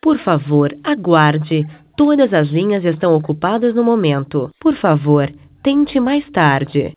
Por favor, aguarde. Todas as linhas estão ocupadas no momento. Por favor, tente mais tarde.